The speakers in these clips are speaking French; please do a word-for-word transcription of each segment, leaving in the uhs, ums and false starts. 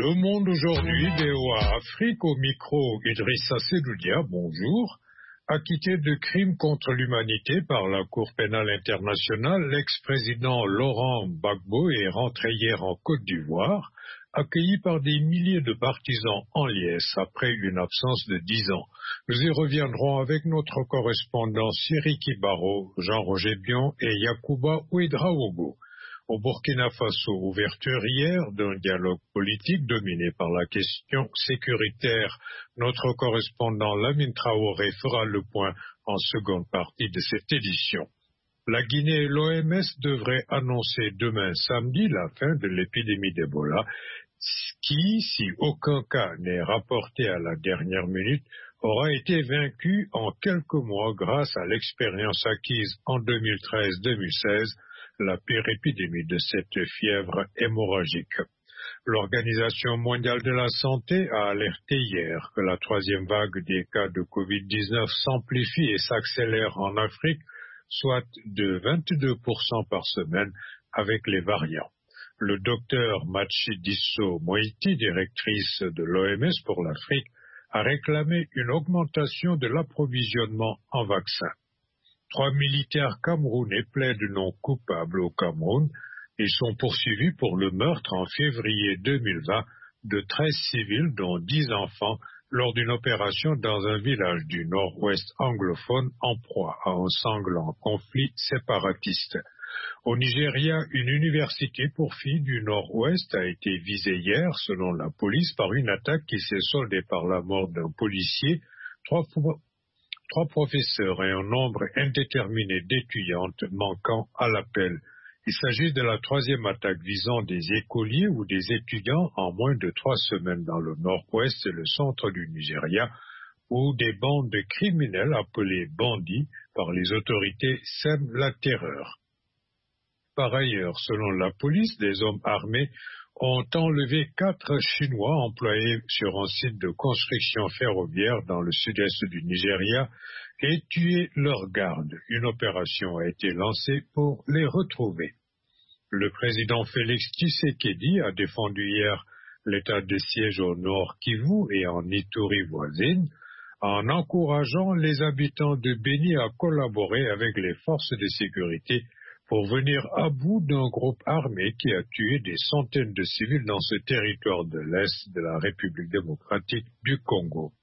Le Monde aujourd'hui, V O A Afrique, au micro Idrissa Seloudia, bonjour. Acquitté de crimes contre l'humanité par la Cour pénale internationale, l'ex-président Laurent Gbagbo est rentré hier en Côte d'Ivoire, accueilli par des milliers de partisans en liesse après une absence de dix ans. Nous y reviendrons avec notre correspondant Siriki Baro, Jean-Roger Bion et Yacouba Ouedraogo. Au Burkina Faso, ouverture hier d'un dialogue politique dominé par la question sécuritaire. Notre correspondant Lamine Traoré fera le point en seconde partie de cette édition. La Guinée et l'O M S devraient annoncer demain samedi la fin de l'épidémie d'Ebola, qui, si aucun cas n'est rapporté à la dernière minute, aura été vaincu en quelques mois grâce à l'expérience acquise en deux mille treize deux mille seize, la pire épidémie de cette fièvre hémorragique. L'Organisation mondiale de la santé a alerté hier que la troisième vague des cas de covid dix-neuf s'amplifie et s'accélère en Afrique, soit de vingt-deux pour cent par semaine avec les variants. Le docteur Matshidiso Moiti, directrice de l'O M S pour l'Afrique, a réclamé une augmentation de l'approvisionnement en vaccins. Trois militaires camerounais plaident non coupables au Cameroun et sont poursuivis pour le meurtre en février deux mille vingt de treize civils, dont dix enfants, lors d'une opération dans un village du nord-ouest anglophone en proie à un sanglant conflit séparatiste. Au Nigeria, une université pour filles du nord-ouest a été visée hier, selon la police, par une attaque qui s'est soldée par la mort d'un policier, trois fois Trois professeurs et un nombre indéterminé d'étudiantes manquant à l'appel. Il s'agit de la troisième attaque visant des écoliers ou des étudiants en moins de trois semaines dans le nord-ouest et le centre du Nigeria, où des bandes criminelles appelées bandits par les autorités sèment la terreur. Par ailleurs, selon la police, des hommes armés ont enlevé quatre Chinois employés sur un site de construction ferroviaire dans le sud-est du Nigeria et tué leur garde. Une opération a été lancée pour les retrouver. Le président Félix Tshisekedi a défendu hier l'état de siège au nord Kivu et en Ituri voisine, en encourageant les habitants de Béni à collaborer avec les forces de sécurité pour venir à bout d'un groupe armé qui a tué des centaines de civils dans ce territoire de l'Est de la République démocratique du Congo.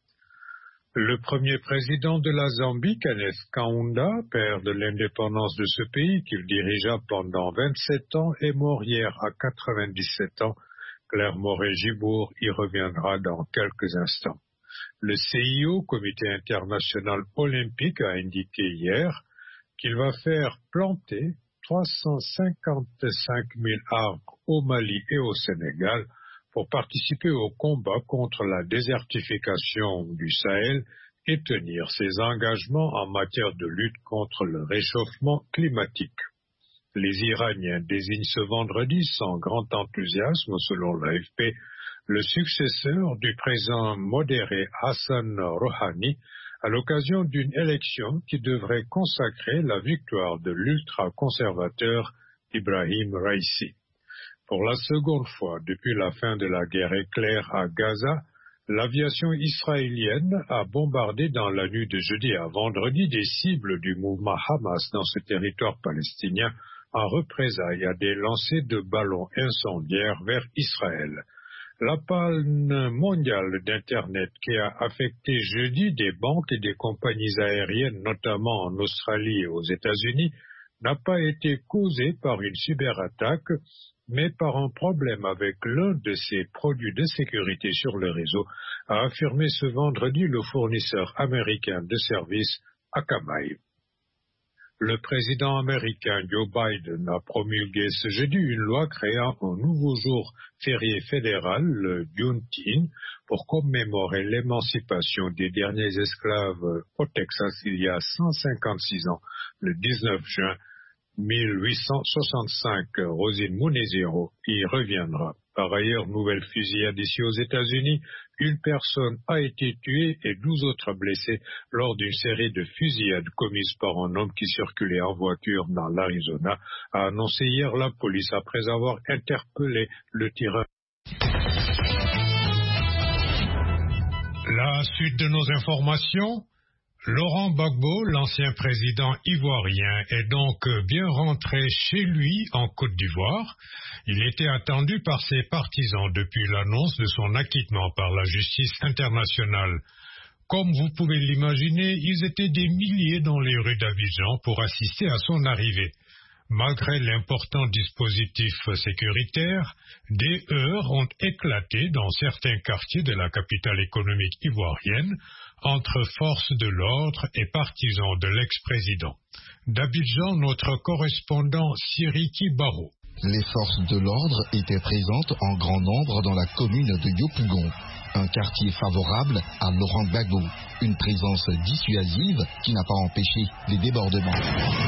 Le premier président de la Zambie, Kenneth Kaunda, père de l'indépendance de ce pays qu'il dirigea pendant vingt-sept ans, est mort hier à quatre-vingt-dix-sept ans. Claire Moret-Gibour y reviendra dans quelques instants. Le C I O, Comité international olympique, a indiqué hier qu'il va faire planter trois cent cinquante-cinq mille arbres au Mali et au Sénégal pour participer au combat contre la désertification du Sahel et tenir ses engagements en matière de lutte contre le réchauffement climatique. Les Iraniens désignent ce vendredi sans grand enthousiasme, selon l'A F P, le successeur du président modéré Hassan Rouhani à l'occasion d'une élection qui devrait consacrer la victoire de l'ultra-conservateur Ibrahim Raïsi. Pour la seconde fois depuis la fin de la guerre éclair à Gaza, l'aviation israélienne a bombardé dans la nuit de jeudi à vendredi des cibles du mouvement Hamas dans ce territoire palestinien en représailles à des lancers de ballons incendiaires vers Israël. La panne mondiale d'Internet qui a affecté jeudi des banques et des compagnies aériennes, notamment en Australie et aux États-Unis, n'a pas été causée par une cyberattaque, mais par un problème avec l'un de ses produits de sécurité sur le réseau, a affirmé ce vendredi le fournisseur américain de services Akamai. Le président américain Joe Biden a promulgué ce jeudi une loi créant un nouveau jour férié fédéral, le Juneteenth, pour commémorer l'émancipation des derniers esclaves au Texas il y a cent cinquante-six ans, le dix-neuf juin mille huit cent soixante-cinq. Rosine Munezero y reviendra. Par ailleurs, nouvelle fusillade ici aux États-Unis, une personne a été tuée et douze autres blessés lors d'une série de fusillades commises par un homme qui circulait en voiture dans l'Arizona, a annoncé hier la police après avoir interpellé le tireur. La suite de nos informations. Laurent Gbagbo, l'ancien président ivoirien, est donc bien rentré chez lui en Côte d'Ivoire. Il était attendu par ses partisans depuis l'annonce de son acquittement par la justice internationale. Comme vous pouvez l'imaginer, ils étaient des milliers dans les rues d'Abidjan pour assister à son arrivée. Malgré l'important dispositif sécuritaire, des heurts ont éclaté dans certains quartiers de la capitale économique ivoirienne entre forces de l'ordre et partisans de l'ex-président. D'Abidjan, notre correspondant Siriki Baro. Les forces de l'ordre étaient présentes en grand nombre dans la commune de Yopougon, un quartier favorable à Laurent Gbagbo, une présence dissuasive qui n'a pas empêché les débordements.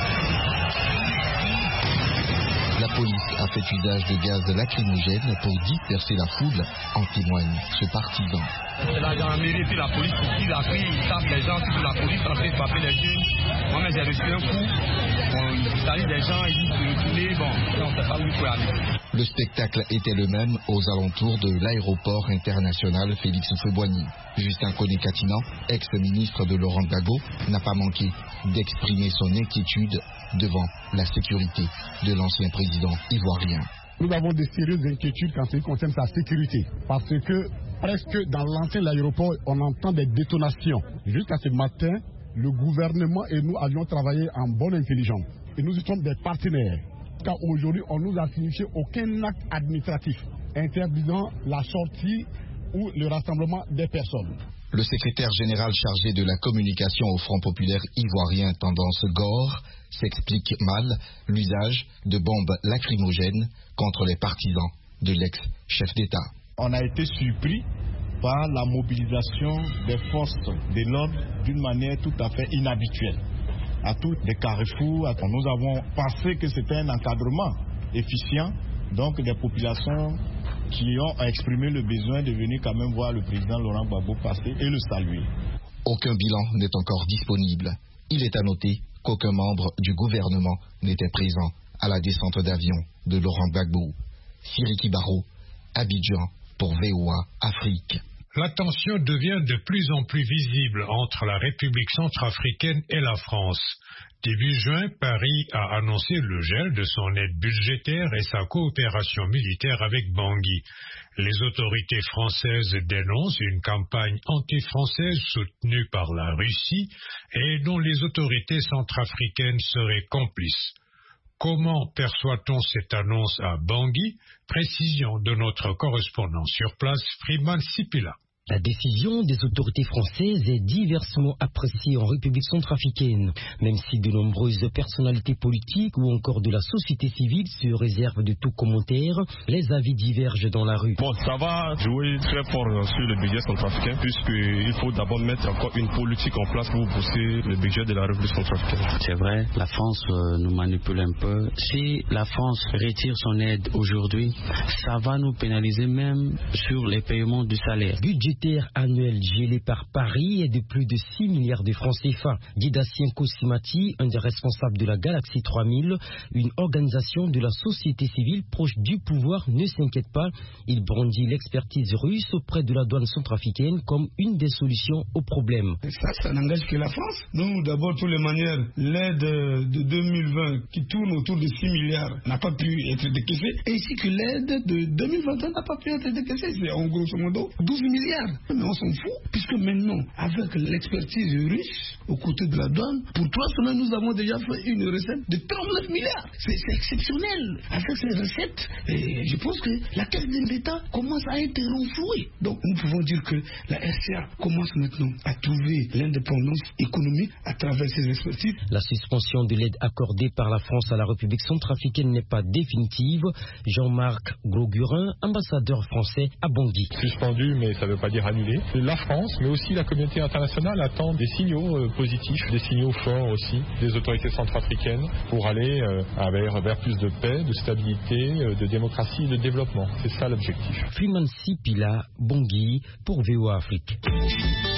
La police a fait usage de gaz lacrymogène pour disperser la foule, en témoigne ce partisan. C'est la gendarmerie et puis la police ici, la pris, ils tapent les gens, puis la police en train de frapper les jeunes. Moi-même j'ai reçu un coup, bon, ils saluent les gens, ils disent de retourner, bon, on ne sait pas où il faut aller. Le spectacle était le même aux alentours de l'aéroport international Félix Houphouët-Boigny. Justin Koné-Katinan, ex-ministre de Laurent Gbagbo, n'a pas manqué d'exprimer son inquiétude devant la sécurité de l'ancien président ivoirien. Nous avons de sérieuses inquiétudes quand il concerne sa sécurité, parce que presque dans l'enceinte de l'aéroport, on entend des détonations. Jusqu'à ce matin, le gouvernement et nous avions travaillé en bonne intelligence. Et nous sommes des partenaires. Car aujourd'hui, on nous a signifié aucun acte administratif interdisant la sortie ou le rassemblement des personnes. Le secrétaire général chargé de la communication au Front populaire ivoirien Tendance Gore s'explique mal l'usage de bombes lacrymogènes contre les partisans de l'ex-chef d'État. On a été surpris par la mobilisation des forces de l'ordre d'une manière tout à fait inhabituelle. À tous les carrefours, nous avons pensé que c'était un encadrement efficient, donc des populations qui ont exprimé le besoin de venir quand même voir le président Laurent Gbagbo passer et le saluer. Aucun bilan n'est encore disponible. Il est à noter qu'aucun membre du gouvernement n'était présent à la descente d'avion de Laurent Gbagbo. Siriki Baro, Abidjan pour V O A Afrique. La tension devient de plus en plus visible entre la République centrafricaine et la France. Début juin, Paris a annoncé le gel de son aide budgétaire et sa coopération militaire avec Bangui. Les autorités françaises dénoncent une campagne anti-française soutenue par la Russie et dont les autorités centrafricaines seraient complices. Comment perçoit-on cette annonce à Bangui? Précision de notre correspondant sur place, Freeman Sipila. La décision des autorités françaises est diversement appréciée en République centrafricaine, même si de nombreuses personnalités politiques ou encore de la société civile se réservent de tout commentaire, les avis divergent dans la rue. Bon, ça va jouer très fort sur le budget centrafricain, puisqu'il faut d'abord mettre encore une politique en place pour pousser le budget de la République centrafricaine. C'est vrai, la France euh, nous manipule un peu. Si la France retire son aide aujourd'hui, ça va nous pénaliser même sur les paiements du salaire. Budget annuel gelé par Paris est de plus de six milliards de francs C F A. Didacien Kosimati, un des responsables de la Galaxie trois mille, une organisation de la société civile proche du pouvoir, ne s'inquiète pas. Il brandit l'expertise russe auprès de la douane centrafricaine comme une des solutions au problème. Ça, ça n'engage que la France. Nous, d'abord, de toutes les manières, l'aide de deux mille vingt qui tourne autour de six milliards n'a pas pu être décaissée, ainsi que l'aide de deux mille vingt et un n'a pas pu être décaissée. C'est en grosso modo douze milliards. Mais on s'en fout, puisque maintenant, avec l'expertise russe aux côtés de la douane, pour trois semaines, nous avons déjà fait une recette de trente-neuf milliards. C'est exceptionnel. Avec ces recettes, et je pense que la caisse de l'État commence à être renflouée. Donc, nous pouvons dire que la R C A commence maintenant à trouver l'indépendance économique à travers ses expertises. La suspension de l'aide accordée par la France à la République centrafricaine n'est pas définitive. Jean-Marc Grogurin, ambassadeur français à Bangui. Suspendu, mais ça ne veut pas dire annulé. La France, mais aussi la communauté internationale attend des signaux euh, positifs, des signaux forts aussi des autorités centrafricaines pour aller euh, vers, vers plus de paix, de stabilité, euh, de démocratie et de développement. C'est ça l'objectif. Freeman Sipila, Bangui, pour V O A Afrique.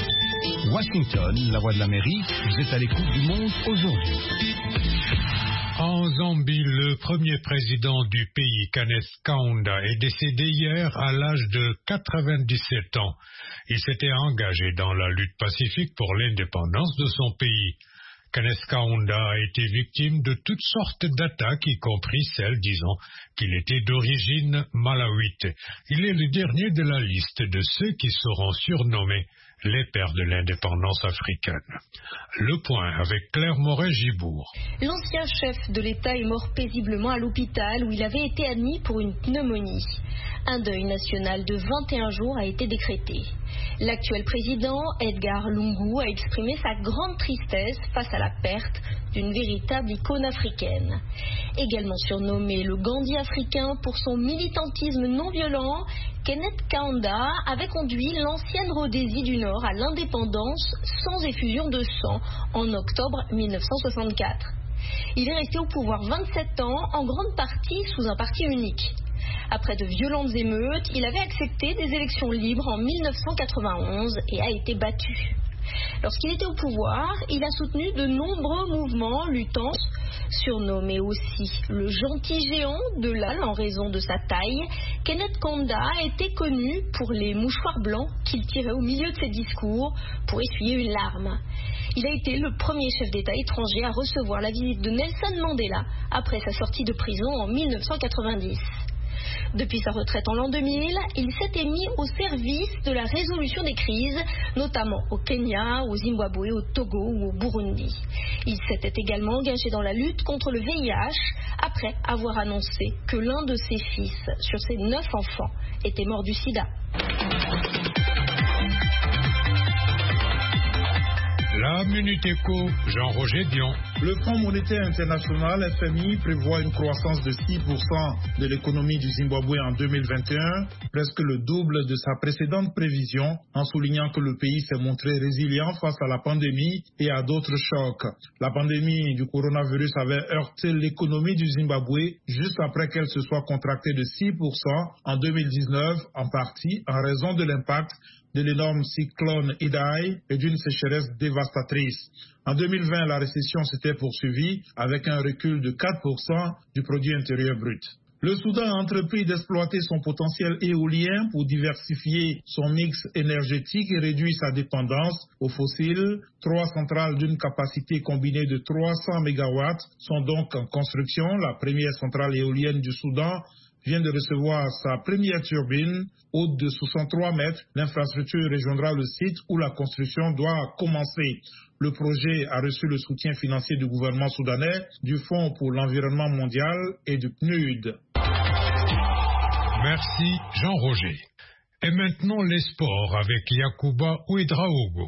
Washington, la voix de l'Amérique, vous êtes à l'écoute du monde aujourd'hui. En Zambie, le premier président du pays, Kenneth Kaunda, est décédé hier à l'âge de quatre-vingt-dix-sept ans. Il s'était engagé dans la lutte pacifique pour l'indépendance de son pays. Kenneth Kaunda a été victime de toutes sortes d'attaques, y compris celle disant qu'il était d'origine malawite. Il est le dernier de la liste de ceux qui seront surnommés les pères de l'indépendance africaine. Le point avec Claire Moret-Gibourg. L'ancien chef de l'État est mort paisiblement à l'hôpital où il avait été admis pour une pneumonie. Un deuil national de vingt et un jours a été décrété. L'actuel président, Edgar Lungu, a exprimé sa grande tristesse face à la perte d'une véritable icône africaine. Également surnommé le Gandhi africain pour son militantisme non violent, Kenneth Kaunda avait conduit l'ancienne Rhodésie du Nord à l'indépendance sans effusion de sang en octobre mille neuf cent soixante-quatre. Il est resté au pouvoir vingt-sept ans, en grande partie sous un parti unique. Après de violentes émeutes, il avait accepté des élections libres en mille neuf cent quatre-vingt-onze et a été battu. Lorsqu'il était au pouvoir, il a soutenu de nombreux mouvements luttant, surnommé aussi le gentil géant de l'A L en raison de sa taille. Kenneth Kaunda a été connu pour les mouchoirs blancs qu'il tirait au milieu de ses discours pour essuyer une larme. Il a été le premier chef d'État étranger à recevoir la visite de Nelson Mandela après sa sortie de prison en mille neuf cent quatre-vingt-dix. Depuis sa retraite en l'an deux mille, il s'était mis au service de la résolution des crises, notamment au Kenya, au Zimbabwe, au Togo ou au Burundi. Il s'était également engagé dans la lutte contre le V I H après avoir annoncé que l'un de ses fils, sur ses neuf enfants, était mort du sida. La Minute Éco, Jean-Roger Dion. Le Fonds monétaire international, F M I, prévoit une croissance de six pour cent de l'économie du Zimbabwe en deux mille vingt et un, presque le double de sa précédente prévision, en soulignant que le pays s'est montré résilient face à la pandémie et à d'autres chocs. La pandémie du coronavirus avait heurté l'économie du Zimbabwe juste après qu'elle se soit contractée de six pour cent en deux mille dix-neuf, en partie en raison de l'impact de l'énorme cyclone Idai et d'une sécheresse dévastatrice. En deux mille vingt, la récession s'était poursuivie avec un recul de quatre pour cent du produit intérieur brut. Le Soudan a entrepris d'exploiter son potentiel éolien pour diversifier son mix énergétique et réduire sa dépendance aux fossiles. Trois centrales d'une capacité combinée de trois cents mégawatts sont donc en construction. La première centrale éolienne du Soudan vient de recevoir sa première turbine haute de soixante-trois mètres. L'infrastructure rejoindra le site où la construction doit commencer. Le projet a reçu le soutien financier du gouvernement soudanais, du Fonds pour l'environnement mondial et du P N U D. Merci Jean-Roger. Et maintenant les sports avec Yacouba Ouedraogo.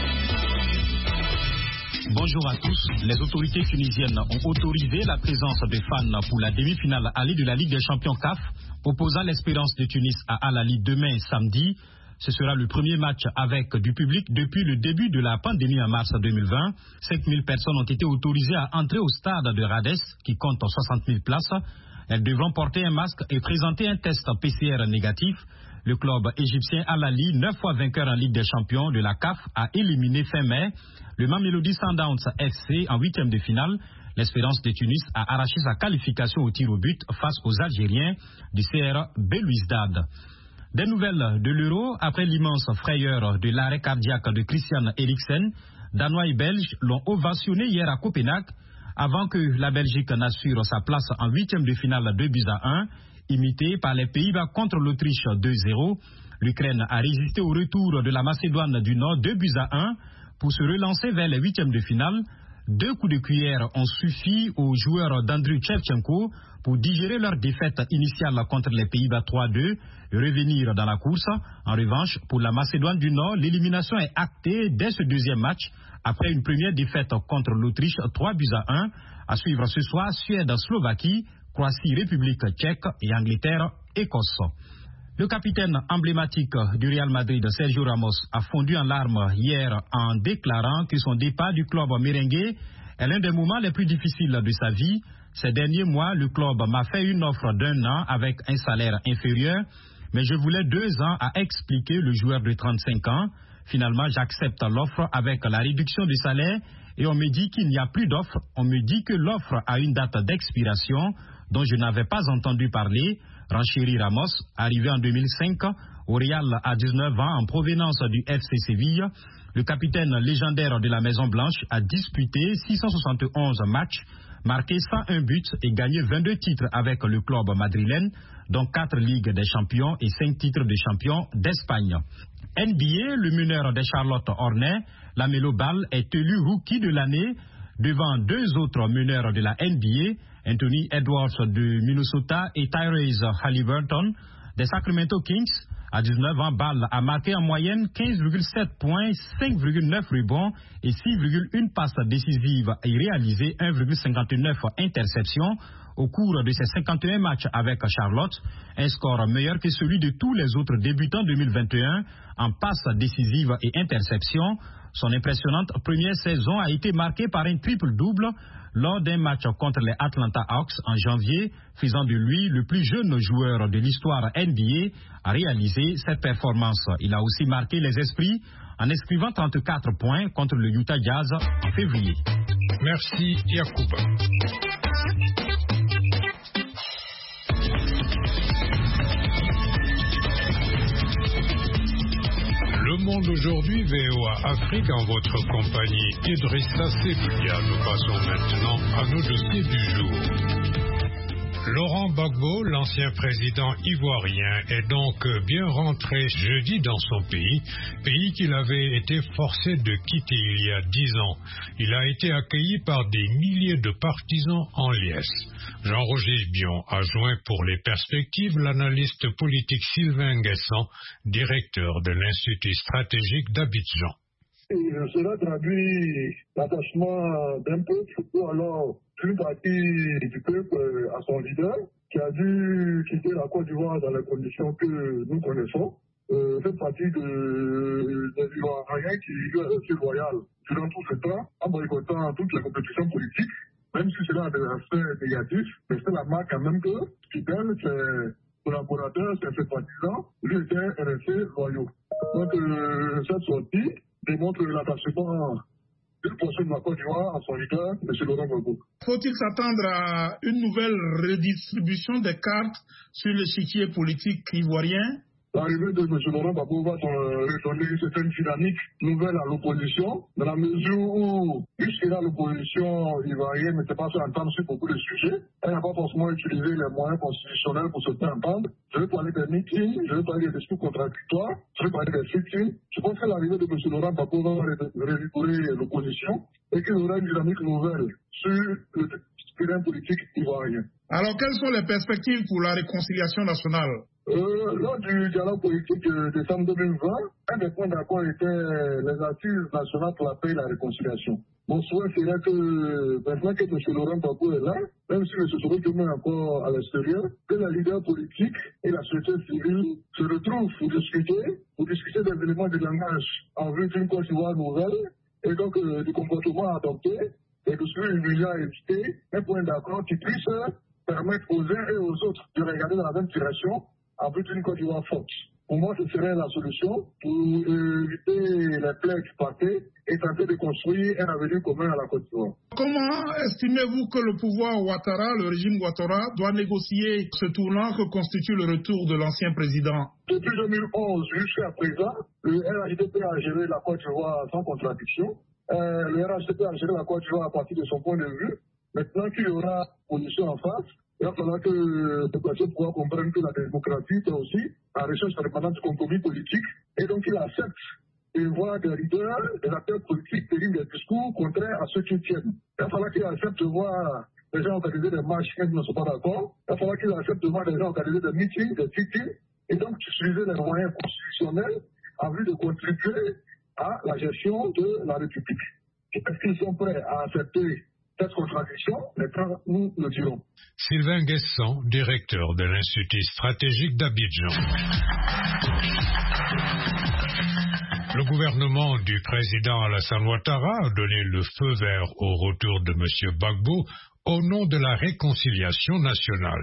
Bonjour à tous. Les autorités tunisiennes ont autorisé la présence des fans pour la demi-finale aller de la Ligue des champions C A F, opposant l'Espérance de Tunis à Al Ahly demain samedi. Ce sera le premier match avec du public depuis le début de la pandémie en mars deux mille vingt. cinq mille personnes ont été autorisées à entrer au stade de Rades, qui compte soixante mille places. Elles devront porter un masque et présenter un test P C R négatif. Le club égyptien Al Ahly, neuf fois vainqueur en Ligue des champions de la C A F, a éliminé fin mai le Mamelodi Sundowns F C en huitième de finale. L'Espérance de Tunis a arraché sa qualification au tir au but face aux Algériens du C R Belouizdad. Des nouvelles de l'Euro, après l'immense frayeur de l'arrêt cardiaque de Christian Eriksen, Danois et Belges l'ont ovationné hier à Copenhague avant que la Belgique n'assure sa place en huitième de finale deux buts à un, imité par les Pays-Bas contre l'Autriche deux zéro. L'Ukraine a résisté au retour de la Macédoine du Nord deux buts à un pour se relancer vers les huitièmes de finale. Deux coups de cuillère ont suffi aux joueurs d'Andriy Shevchenko pour digérer leur défaite initiale contre les Pays-Bas trois deux et revenir dans la course. En revanche, pour la Macédoine du Nord, l'élimination est actée dès ce deuxième match après une première défaite contre l'Autriche trois buts à un. À suivre ce soir, Suède-Slovaquie, Croatie, République tchèque et Angleterre-Écosse. Le capitaine emblématique du Real Madrid, Sergio Ramos, a fondu en larmes hier en déclarant que son départ du club merengue est l'un des moments les plus difficiles de sa vie. Ces derniers mois, le club m'a fait une offre d'un an avec un salaire inférieur, mais je voulais deux ans, a expliqué le joueur de trente-cinq ans. Finalement, j'accepte l'offre avec la réduction du salaire et on me dit qu'il n'y a plus d'offre. On me dit que l'offre a une date d'expiration dont je n'avais pas entendu parler. Renchéri Ramos, arrivé en deux mille cinq au Real à dix-neuf ans en provenance du F C Séville, le capitaine légendaire de la Maison Blanche a disputé six cent soixante et onze matchs, marqué cent un buts et gagné vingt-deux titres avec le club madrilène, dont quatre Ligues des Champions et cinq titres de champion d'Espagne. N B A, le meneur des Charlotte Hornets, LaMelo Ball, est élu rookie de l'année devant deux autres meneurs de la N B A, Anthony Edwards de Minnesota et Tyrese Halliburton des Sacramento Kings. À dix-neuf ans, Ball a marqué en moyenne quinze virgule sept points, cinq virgule neuf rebonds et six virgule un passes décisives et réalisé un virgule cinquante-neuf interceptions au cours de ses cinquante et un matchs avec Charlotte, un score meilleur que celui de tous les autres débutants deux mille vingt et un en passes décisives et interceptions. Son impressionnante première saison a été marquée par un triple-double lors d'un match contre les Atlanta Hawks en janvier, faisant de lui le plus jeune joueur de l'histoire N B A à réaliser cette performance. Il a aussi marqué les esprits en inscrivant trente-quatre points contre le Utah Jazz en février. Merci Yacouba. Le Monde aujourd'hui, V O A Afrique, en votre compagnie, Idrissa Seloudia. Nous passons maintenant à nos dossiers du jour. Laurent Gbagbo, l'ancien président ivoirien, est donc bien rentré jeudi dans son pays, pays qu'il avait été forcé de quitter il y a dix ans. Il a été accueilli par des milliers de partisans en liesse. Jean-Roger Bion a joint pour les perspectives l'analyste politique Sylvain Nguessan, directeur de l'Institut stratégique d'Abidjan. Cela traduit l'attachement d'un peuple ou alors d'une partie du peuple à son leader qui a dû quitter la Côte d'Ivoire dans les conditions que nous connaissons. Euh, fait partie de, des Ivoiriens qui vivent aussi loyal durant tout ce temps en boycottant toutes les compétitions politiques, même si cela a des aspects négatifs, mais c'est la marque quand même que Fidel, ses collaborateurs, ses partisans, lui étaient restés loyaux. Donc euh, cette sortie démontre l'attachement d'une portion de la Côte d'Ivoire à son leader, M. Laurent Gbagbo. Faut-il s'attendre à une nouvelle redistribution des cartes sur l'échiquier politique ivoirien? L'arrivée de M. Laurent Gbagbo va redonner une certaine dynamique nouvelle à l'opposition, dans la mesure où, jusqu'à l'opposition ivoirienne n'était pas fait entendre sur beaucoup de sujets, elle n'a pas forcément utilisé les moyens constitutionnels pour se faire entendre. Je vais parler des meetings, je vais parler des discours contradictoires, je vais parler des sit-ins. Je pense que l'arrivée de M. Laurent Gbagbo va révigorer l'opposition et qu'il aura une dynamique nouvelle sur le terrain politique ivoirien. Alors, quelles sont les perspectives pour la réconciliation nationale? Euh, lors du dialogue politique de décembre deux mille vingt, un des points d'accord était les assises nationales pour la paix et la réconciliation. Mon souhait serait que, maintenant que M. Laurent Gbagbo est là, même si M. Soro Diomaye est encore à l'extérieur, que les leaders politiques et la société civile se retrouvent pour discuter, pour discuter des éléments de langage en vue d'une Côte d'Ivoire nouvelle, et donc euh, du comportement adopté, et de ce qu'il y a évité, un point d'accord qui puisse permettre aux uns et aux autres de regarder dans la même direction en vue d'une Côte d'Ivoire forte. Pour moi, ce serait la solution pour éviter les plaies du passé et tenter de construire un avenir commun à la Côte d'Ivoire. Comment estimez-vous que le pouvoir Ouattara, le régime Ouattara, doit négocier ce tournant que constitue le retour de l'ancien président? Depuis deux mille onze jusqu'à présent, le R H D P a géré la Côte d'Ivoire sans contradiction. Euh, le R H D P a géré la Côte d'Ivoire à partir de son point de vue. Maintenant qu'il y aura position en face, il va falloir que le population pourra comprendre que la démocratie, c'est aussi la recherche permanente du compromis politique, et donc il accepte de voir des leaders, des acteurs politiques tenir des discours contraires à ceux qui tiennent. Il va falloir qu'il accepte de voir des gens organiser des marches qui ne sont pas d'accord. Il va falloir qu'il accepte de voir des gens organiser des meetings, des sit-ins, et donc utiliser les moyens constitutionnels en vue de contribuer à la gestion de la République. Est-ce qu'ils sont prêts à accepter cette contradiction? Maintenant, nous le dirons. Sylvain Nguessan, directeur de l'Institut stratégique d'Abidjan. Le gouvernement du président Alassane Ouattara a donné le feu vert au retour de M. Gbagbo au nom de la réconciliation nationale.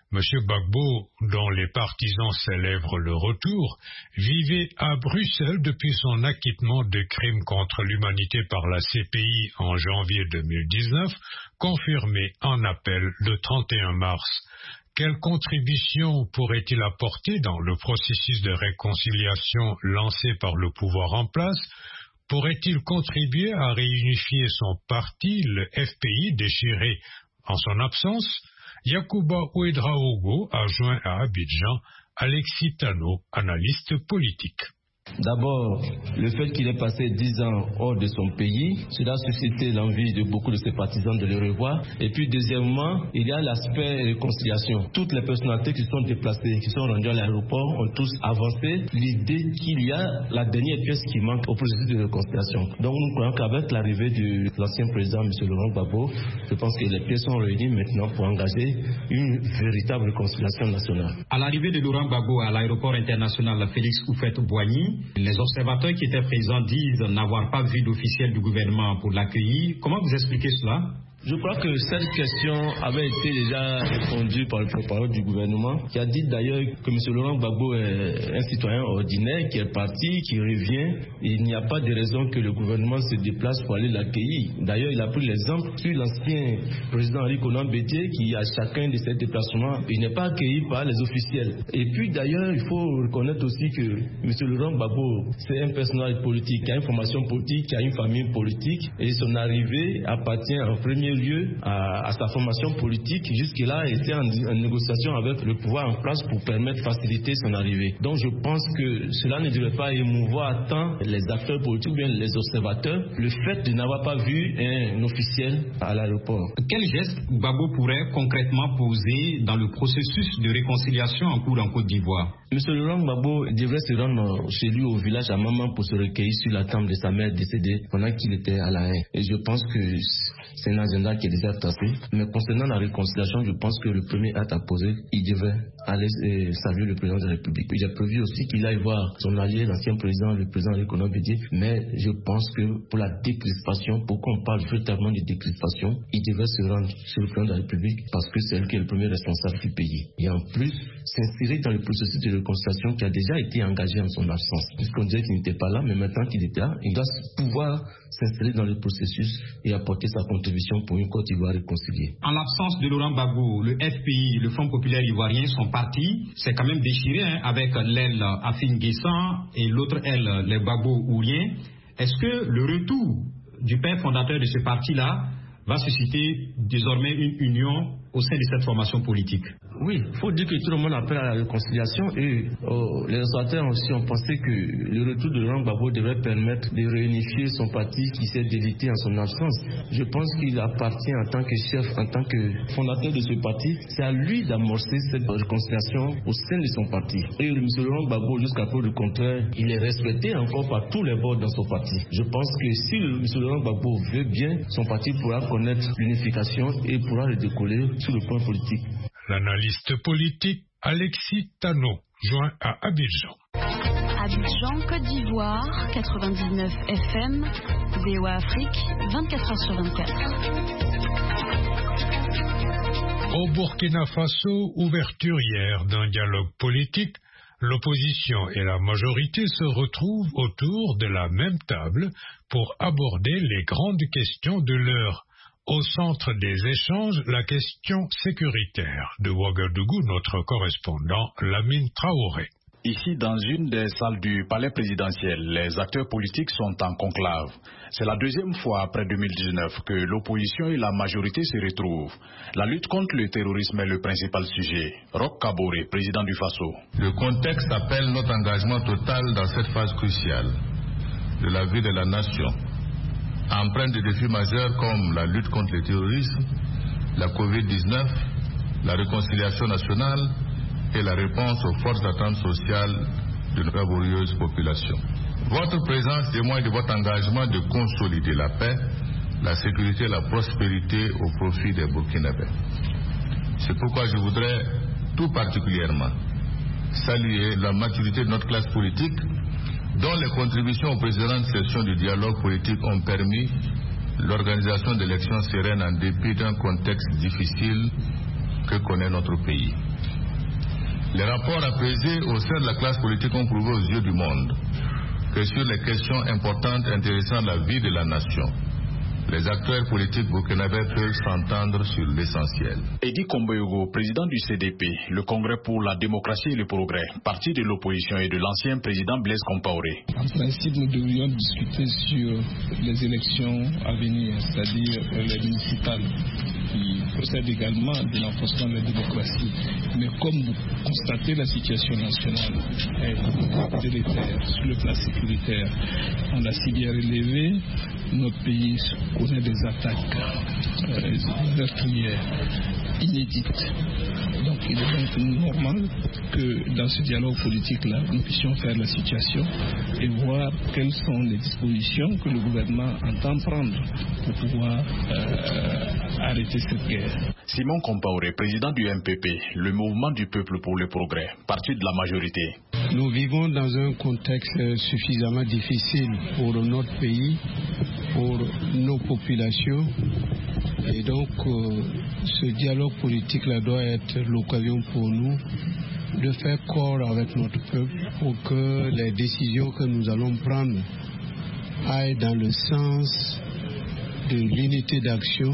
M. Gbagbo, dont les partisans célèbrent le retour, vivait à Bruxelles depuis son acquittement de crimes contre l'humanité par la C P I en janvier deux mille dix-neuf, confirmé en appel le trente et un mars. Quelle contribution pourrait-il apporter dans le processus de réconciliation lancé par le pouvoir en place? Pourrait-il contribuer à réunifier son parti, le F P I, déchiré en son absence? Yacouba Ouedraogo a joint à Abidjan Alexis Tano, analyste politique. D'abord, le fait qu'il ait passé dix ans hors de son pays, cela a suscité l'envie de beaucoup de ses partisans de le revoir. Et puis deuxièmement, il y a l'aspect réconciliation. Toutes les personnalités qui sont déplacées, qui sont rendues à l'aéroport, ont tous avancé l'idée qu'il y a la dernière pièce qui manque au processus de réconciliation. Donc nous croyons qu'avec l'arrivée de l'ancien président, M. Laurent Gbagbo, je pense que les pièces sont réunies maintenant pour engager une véritable réconciliation nationale. À l'arrivée de Laurent Gbagbo à l'aéroport international Félix Houphouët-Boigny, les observateurs qui étaient présents disent n'avoir pas vu d'officiel du gouvernement pour l'accueillir. Comment vous expliquez cela? Je crois que cette question avait été déjà répondue par le porte-parole du gouvernement, qui a dit d'ailleurs que M. Laurent Gbagbo est un citoyen ordinaire qui est parti, qui revient. Il n'y a pas de raison que le gouvernement se déplace pour aller l'accueillir. D'ailleurs, il a pris l'exemple sur l'ancien président Henri Konan Bédié, qui à chacun de ses déplacements, il n'est pas accueilli par les officiels. Et puis d'ailleurs, il faut reconnaître aussi que M. Laurent Gbagbo, c'est un personnage politique, qui a une formation politique, qui a une famille politique, et son arrivée appartient en premier lieu à, à sa formation politique. Jusque-là, il était en, en négociation avec le pouvoir en place pour permettre de faciliter son arrivée. Donc je pense que cela ne devrait pas émouvoir tant les acteurs politiques ou bien les observateurs, le fait de n'avoir pas vu un officiel à l'aéroport. Quel geste Gbagbo pourrait concrètement poser dans le processus de réconciliation en cours en Côte d'Ivoire? M. Laurent Gbagbo devrait se rendre chez lui au village à Maman pour se recueillir sur la tombe de sa mère décédée pendant qu'il était à La Haye. Et je pense que c'est un agenda qui est déjà tracé. Mais concernant la réconciliation, je pense que le premier acte à poser, il devait aller euh, saluer le président de la République. Il a prévu aussi qu'il aille voir son allié, l'ancien président, le président Henri Konan Bédié. Mais je pense que pour la décrispation, pour qu'on parle véritablement de décrispation, il devait se rendre sur le président de la République parce que c'est lui qui est le premier responsable du pays. Et en plus, s'insérer dans le processus de réconciliation qui a déjà été engagé en son absence. Puisqu'on disait qu'il n'était pas là, mais maintenant qu'il était là, il doit pouvoir s'installer dans le processus et apporter sa contribution pour une Côte d'Ivoire réconciliée. En l'absence de Laurent Gbagbo, le F P I, le Front populaire ivoirien, son parti, c'est quand même déchiré hein, avec l'aile Afin Guessan et l'autre aile, les Gbagbo-Ouriens. Est-ce que le retour du père fondateur de ce parti-là va susciter désormais une union au sein de cette formation politique? Oui, il faut dire que tout le monde appelle à la réconciliation et oh, les observateurs aussi ont pensé que le retour de Laurent Gbagbo devrait permettre de réunifier son parti qui s'est délité en son absence. Je pense qu'il appartient en tant que chef, en tant que fondateur de ce parti, c'est à lui d'amorcer cette réconciliation au sein de son parti. Et M. Laurent Gbagbo, jusqu'à preuve du contraire, il est respecté encore par tous les bords dans son parti. Je pense que si M. Laurent Gbagbo veut bien, son parti pourra connaître l'unification et pourra le décoller sur le plan politique. L'analyste politique Alexis Tano, joint à Abidjan. Abidjan, Côte d'Ivoire, quatre-vingt-dix-neuf F M, V O A Afrique, vingt-quatre heures sur vingt-quatre. Au Burkina Faso, ouverture hier d'un dialogue politique, l'opposition et la majorité se retrouvent autour de la même table pour aborder les grandes questions de l'heure. Au centre des échanges, la question sécuritaire. De Ouagadougou, notre correspondant Lamine Traoré. Ici, dans une des salles du palais présidentiel, les acteurs politiques sont en conclave. C'est la deuxième fois après deux mille dix-neuf que l'opposition et la majorité se retrouvent. La lutte contre le terrorisme est le principal sujet. Roch Kaboré, président du Faso. Le contexte appelle notre engagement total dans cette phase cruciale de la vie de la nation. Empreinte de défis majeurs comme la lutte contre le terrorisme, la covid dix-neuf, la réconciliation nationale et la réponse aux fortes attentes sociales de nos laborieuses populations. Votre présence témoigne de votre engagement de consolider la paix, la sécurité et la prospérité au profit des Burkinabés. C'est pourquoi je voudrais tout particulièrement saluer la maturité de notre classe politique, dont les contributions aux précédentes sessions du dialogue politique ont permis l'organisation d'élections sereines en dépit d'un contexte difficile que connaît notre pays. Les rapports apaisés au sein de la classe politique ont prouvé aux yeux du monde que sur les questions importantes intéressant la vie de la nation, les acteurs politiques burkinabés peuvent s'entendre sur l'essentiel. Edi Komboyogo, président du C D P, le Congrès pour la démocratie et le progrès, parti de l'opposition, et de l'ancien président Blaise Compaoré. En principe, nous devrions discuter sur les élections à venir, c'est-à-dire les municipales, qui procèdent également de l'enforcement de la démocratie. Mais comme vous constatez, la situation nationale est délétère sur le plan sécuritaire. On l'a si bien relevé, notre pays connaît des attaques euh, meurtrières inédites. Donc il est donc normal que dans ce dialogue politique-là, nous puissions faire la situation et voir quelles sont les dispositions que le gouvernement entend prendre pour pouvoir euh, arrêter cette guerre. Simon Compaoré, président du M P P, le mouvement du peuple pour le progrès, parti de la majorité. Nous vivons dans un contexte suffisamment difficile pour notre pays, pour nos populations, et donc euh, ce dialogue politique-là doit être l'occasion pour nous de faire corps avec notre peuple pour que les décisions que nous allons prendre aillent dans le sens de l'unité d'action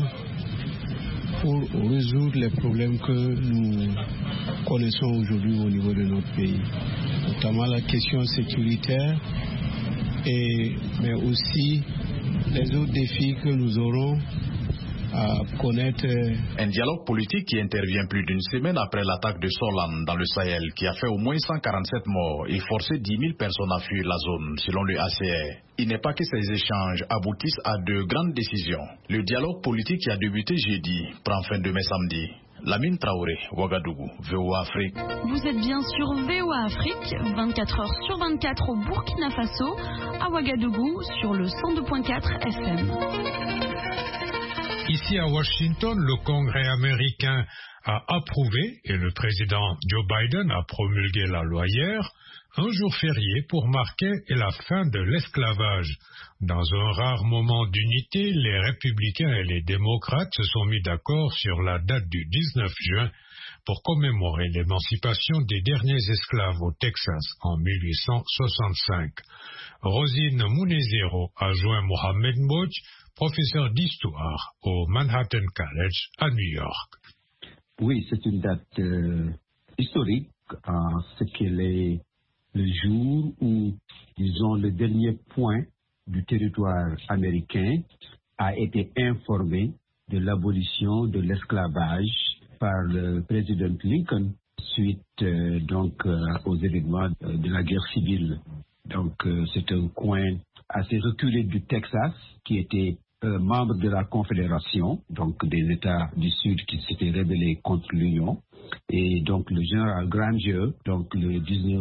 pour résoudre les problèmes que nous connaissons aujourd'hui au niveau de notre pays, notamment la question sécuritaire, et, mais aussi les autres défis que nous aurons à connaître. Un dialogue politique qui intervient plus d'une semaine après l'attaque de Sorlan dans le Sahel, qui a fait au moins cent quarante-sept morts et forcé dix mille personnes à fuir la zone, selon le A C R. Il n'est pas que ces échanges aboutissent à de grandes décisions. Le dialogue politique qui a débuté jeudi prend fin demain samedi. Lamine Traoré, Ouagadougou, V O A Afrique. Vous êtes bien sur V O A Afrique, vingt-quatre heures sur vingt-quatre au Burkina Faso, à Ouagadougou sur le cent deux virgule quatre F M. Ici à Washington, le Congrès américain a approuvé, et le président Joe Biden a promulgué la loi hier, un jour férié pour marquer la fin de l'esclavage. Dans un rare moment d'unité, les républicains et les démocrates se sont mis d'accord sur la date du dix-neuf juin pour commémorer l'émancipation des derniers esclaves au Texas en mille huit cent soixante-cinq. Rosine Munezero a joint Mohamed Mbodj, professeur d'histoire au Manhattan College à New York. Oui, c'est une date euh, historique, en ce qu'elle est le jour où, disons, le dernier point du territoire américain a été informé de l'abolition de l'esclavage par le président Lincoln suite euh, donc euh, aux événements de la guerre civile. Donc euh, c'est un coin assez reculé du Texas qui était euh, membre de la Confédération, donc des États du Sud qui s'étaient rebellés contre l'Union. Et donc le général Granger, donc le dix-neuf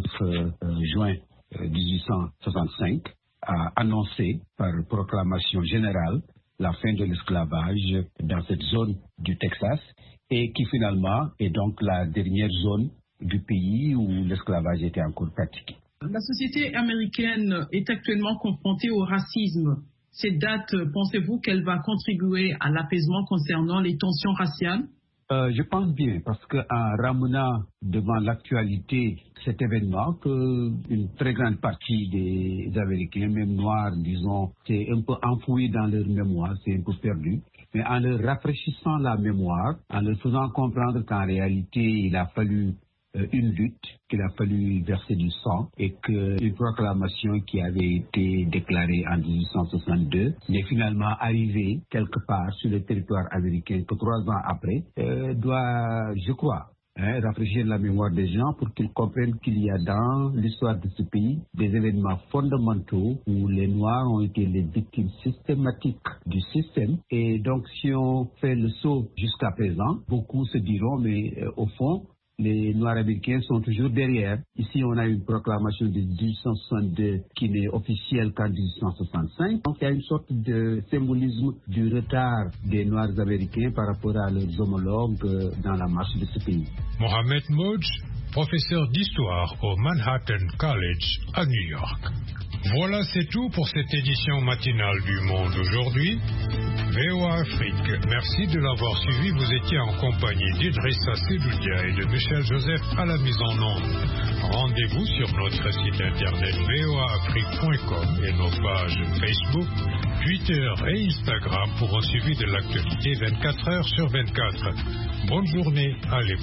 juin dix-huit cent soixante-cinq, a annoncé par proclamation générale la fin de l'esclavage dans cette zone du Texas, et qui finalement est donc la dernière zone du pays où l'esclavage était encore pratiqué. La société américaine est actuellement confrontée au racisme. Cette date, pensez-vous qu'elle va contribuer à l'apaisement concernant les tensions raciales ? Euh, je pense bien, parce qu'en ramenant devant l'actualité cet événement, qu'une très grande partie des Américains, même noirs, disons, c'est un peu enfoui dans leur mémoire, c'est un peu perdu. Mais en leur rafraîchissant la mémoire, en leur faisant comprendre qu'en réalité, il a fallu euh, une lutte, qu'il a fallu verser du sang, et qu'une proclamation qui avait été déclarée en dix-huit cent soixante-deux n'est finalement arrivée quelque part sur le territoire américain que trois ans après, euh, doit, je crois, Hein, rafraîchir la mémoire des gens pour qu'ils comprennent qu'il y a dans l'histoire de ce pays des événements fondamentaux où les Noirs ont été les victimes systématiques du système. Et donc, si on fait le saut jusqu'à présent, beaucoup se diront, mais euh, au fond, les Noirs américains sont toujours derrière. Ici, on a une proclamation de dix-huit cent soixante-deux qui n'est officielle qu'en dix-huit cent soixante-cinq. Donc, il y a une sorte de symbolisme du retard des Noirs américains par rapport à leurs homologues dans la marche de ce pays. Mohamed Mbodj, professeur d'histoire au Manhattan College à New York. Voilà, c'est tout pour cette édition matinale du Monde aujourd'hui. V O A Afrique, merci de l'avoir suivi. Vous étiez en compagnie d'Idrissa Sedoudia et de Michel Joseph à la mise en onde. Rendez-vous sur notre site internet v o a afrique point com et nos pages Facebook, Twitter et Instagram pour un suivi de l'actualité vingt-quatre heures sur vingt-quatre. Bonne journée, à l'écoute.